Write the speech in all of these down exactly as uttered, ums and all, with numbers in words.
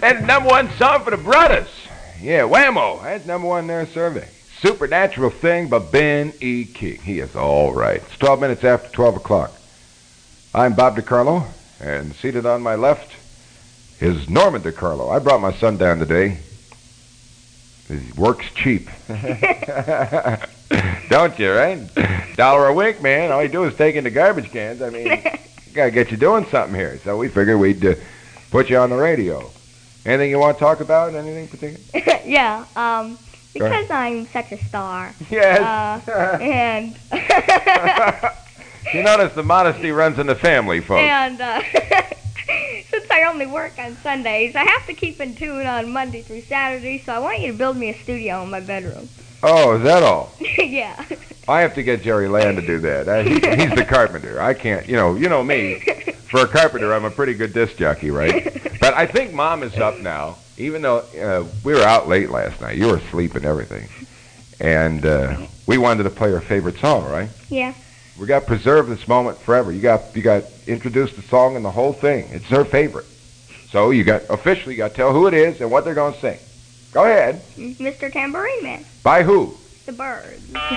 That's number one song for the brothers. Yeah, Whammo. That's number one in their survey. Supernatural Thing by Ben E. King. He is all right. It's twelve minutes after twelve o'clock. I'm Bob DiCarlo, and seated on my left is Norman DiCarlo. I brought my son down today. He works cheap. Don't you, right? Dollar a week, man. All you do is take in the garbage cans. I mean, gotta get you doing something here. So we figured we'd uh, put you on the radio. Anything you want to talk about? Anything particular? Yeah, um, because I'm such a star. Yes. Uh, and you notice the modesty runs in the family, folks. and uh, since I only work on Sundays, I have to keep in tune on Monday through Saturday. So I want you to build me a studio in my bedroom. Oh, is that all? Yeah. I have to get Jerry Land to do that. Uh, he, he's the carpenter. I can't, you know, you know me. For a carpenter, I'm a pretty good disc jockey, right? But I think Mom is up now, even though uh, we were out late last night. You were asleep and everything. And uh, we wanted to play her favorite song, right? Yeah. We got to preserve this moment forever. You got you got introduced the song and the whole thing. It's her favorite. So you got officially you got to tell who it is and what they're going to sing. Go ahead. Mister Tambourine Man. By who? The Birds. Now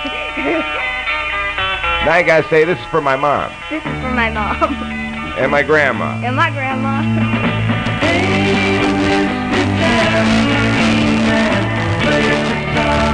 you got to say, this is for my mom. This is for my mom. And my grandma. And my grandma. Hey, Mister Tambourine Man, play us a song.